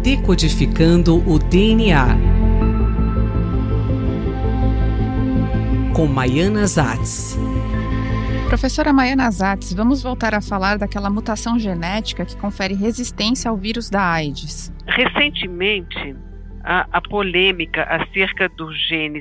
Decodificando o DNA, com Maiana Zatz. Professora Maiana Zatz, vamos voltar a falar daquela mutação genética que confere resistência ao vírus da AIDS. Recentemente, a polêmica acerca do gene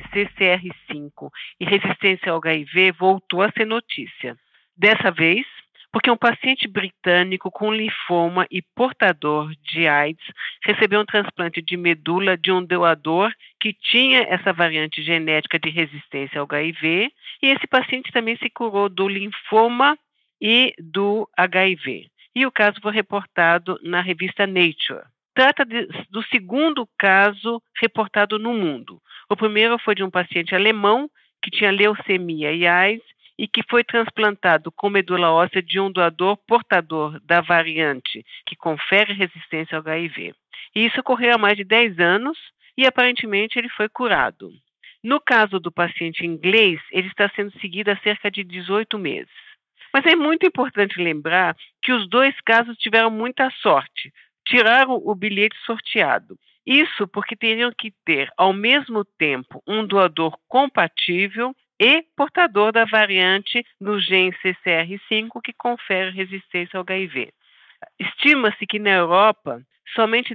CCR5 e resistência ao HIV voltou a ser notícia. Dessa vez, porque um paciente britânico com linfoma e portador de AIDS recebeu um transplante de medula de um doador que tinha essa variante genética de resistência ao HIV, e esse paciente também se curou do linfoma e do HIV. E o caso foi reportado na revista Nature. Trata do segundo caso reportado no mundo. O primeiro foi de um paciente alemão que tinha leucemia e AIDS, e que foi transplantado com medula óssea de um doador portador da variante que confere resistência ao HIV. E isso ocorreu há mais de 10 anos e aparentemente ele foi curado. No caso do paciente inglês, ele está sendo seguido há cerca de 18 meses. Mas é muito importante lembrar que os dois casos tiveram muita sorte, tiraram o bilhete sorteado. Isso porque teriam que ter, ao mesmo tempo, um doador compatível e portador da variante no gene CCR5 que confere resistência ao HIV. Estima-se que na Europa, somente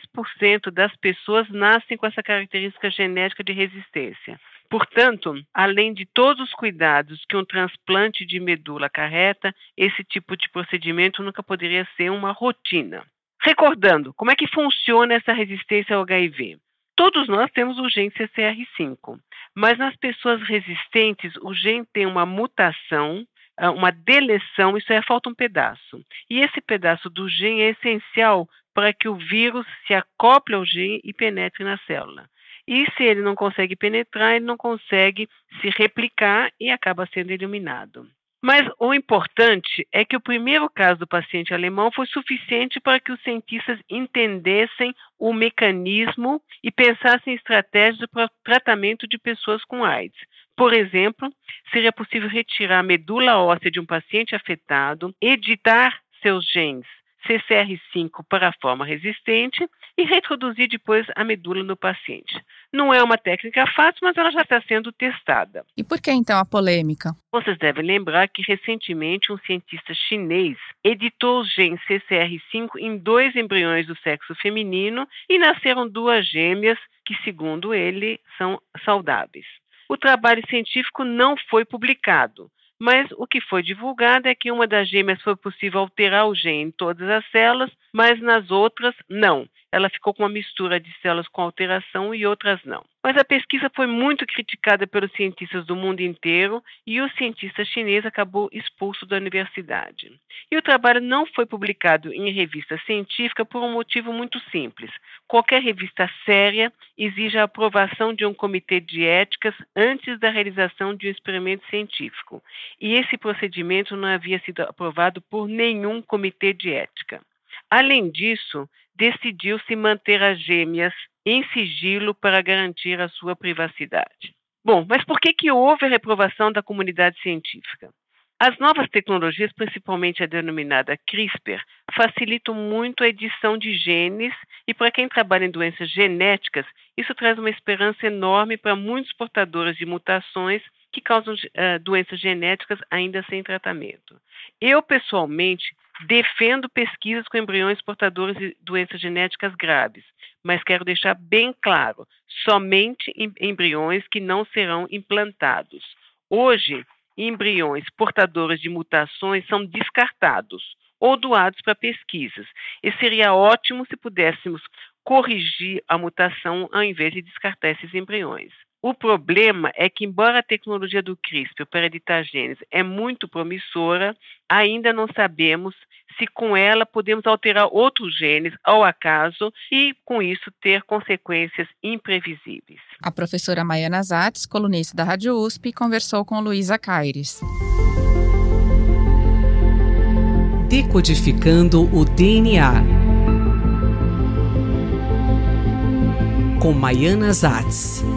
10% das pessoas nascem com essa característica genética de resistência. Portanto, além de todos os cuidados que um transplante de medula acarreta, esse tipo de procedimento nunca poderia ser uma rotina. Recordando, como é que funciona essa resistência ao HIV? Todos nós temos o gene CCR5, mas nas pessoas resistentes o gene tem uma mutação, uma deleção, isso é, falta um pedaço. E esse pedaço do gene é essencial para que o vírus se acople ao gene e penetre na célula. E se ele não consegue penetrar, ele não consegue se replicar e acaba sendo eliminado. Mas o importante é que o primeiro caso do paciente alemão foi suficiente para que os cientistas entendessem o mecanismo e pensassem em estratégias para o tratamento de pessoas com AIDS. Por exemplo, seria possível retirar a medula óssea de um paciente afetado, editar seus genes CCR5 para a forma resistente e reintroduzir depois a medula no paciente. Não é uma técnica fácil, mas ela já está sendo testada. E por que então a polêmica? Vocês devem lembrar que recentemente um cientista chinês editou os genes CCR5 em 2 embriões do sexo feminino e nasceram 2 gêmeas que, segundo ele, são saudáveis. O trabalho científico não foi publicado, mas o que foi divulgado é que uma das gêmeas foi possível alterar o gene em todas as células, mas nas outras não. Ela ficou com uma mistura de células com alteração e outras não. Mas a pesquisa foi muito criticada pelos cientistas do mundo inteiro e o cientista chinês acabou expulso da universidade. E o trabalho não foi publicado em revista científica por um motivo muito simples. Qualquer revista séria exige a aprovação de um comitê de éticas antes da realização de um experimento científico. E esse procedimento não havia sido aprovado por nenhum comitê de ética. Além disso, decidiu-se manter as gêmeas em sigilo para garantir a sua privacidade. Bom, mas por que houve a reprovação da comunidade científica? As novas tecnologias, principalmente a denominada CRISPR, facilitam muito a edição de genes e para quem trabalha em doenças genéticas, isso traz uma esperança enorme para muitos portadores de mutações que causam doenças genéticas ainda sem tratamento. Eu, pessoalmente, defendo pesquisas com embriões portadores de doenças genéticas graves, mas quero deixar bem claro, somente embriões que não serão implantados. Hoje, embriões portadores de mutações são descartados ou doados para pesquisas. E seria ótimo se pudéssemos corrigir a mutação ao invés de descartar esses embriões. O problema é que, embora a tecnologia do CRISPR para editar genes é muito promissora, ainda não sabemos se com ela podemos alterar outros genes ao acaso e, com isso, ter consequências imprevisíveis. A professora Maiana Zatz, colunista da Rádio USP, conversou com Luísa Caires. Decodificando o DNA, com Maiana Zatz.